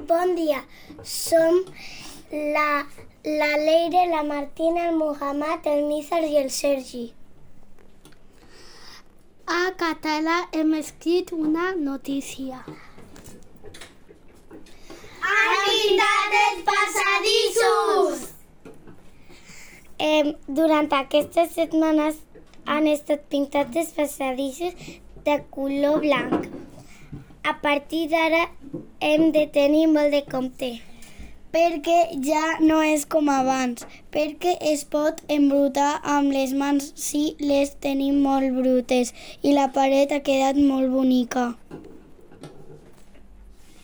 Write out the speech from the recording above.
Bon dia, som la Leire, la Martina, el Mohamed, el Nizar i el Sergi. A català hem escrit una notícia. Han pintat els passadissos! Durant aquestes setmanes han estat pintats els passadissos de color blanc. A partir d'ara hem de tenir molt de compte. Perquè ja no és com abans, perquè es pot embrutar amb les mans si les tenim molt brutes i la paret ha quedat molt bonica.